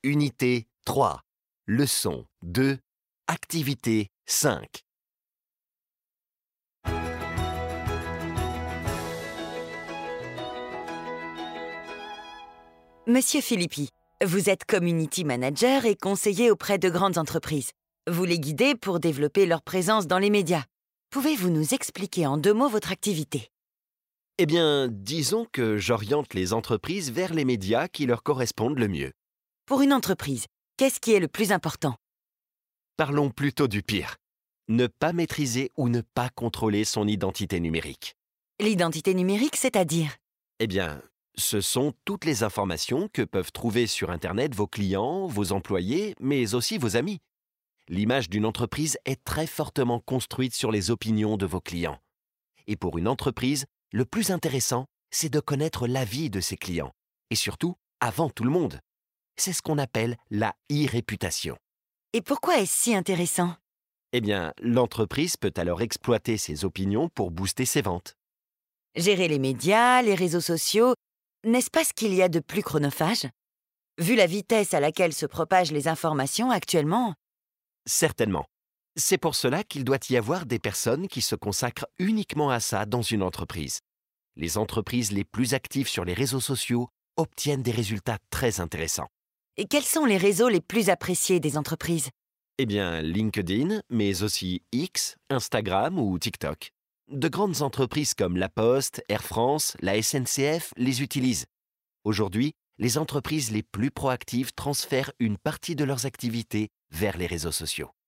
Unité 3. Leçon 2. Activité 5. Monsieur Filippi, vous êtes community manager et conseiller auprès de grandes entreprises. Vous les guidez pour développer leur présence dans les médias. Pouvez-vous nous expliquer en 2 mots votre activité? Eh bien, disons que j'oriente les entreprises vers les médias qui leur correspondent le mieux. Pour une entreprise, qu'est-ce qui est le plus important? Parlons plutôt du pire. Ne pas maîtriser ou ne pas contrôler son identité numérique. L'identité numérique, c'est-à-dire? Eh bien, ce sont toutes les informations que peuvent trouver sur Internet vos clients, vos employés, mais aussi vos amis. L'image d'une entreprise est très fortement construite sur les opinions de vos clients. Et pour une entreprise, le plus intéressant, c'est de connaître l'avis de ses clients. Et surtout, avant tout le monde. C'est ce qu'on appelle la e-réputation. Et pourquoi est-ce si intéressant? Eh bien, l'entreprise peut alors exploiter ses opinions pour booster ses ventes. Gérer les médias, les réseaux sociaux, n'est-ce pas ce qu'il y a de plus chronophage? Vu la vitesse à laquelle se propagent les informations actuellement, Certainement. C'est pour cela qu'il doit y avoir des personnes qui se consacrent uniquement à ça dans une entreprise. Les entreprises les plus actives sur les réseaux sociaux obtiennent des résultats très intéressants. et quels sont les réseaux les plus appréciés des entreprises? Eh bien, LinkedIn, mais aussi X, Instagram ou TikTok. De grandes entreprises comme La Poste, Air France, la SNCF les utilisent. Aujourd'hui, les entreprises les plus proactives transfèrent une partie de leurs activités vers les réseaux sociaux.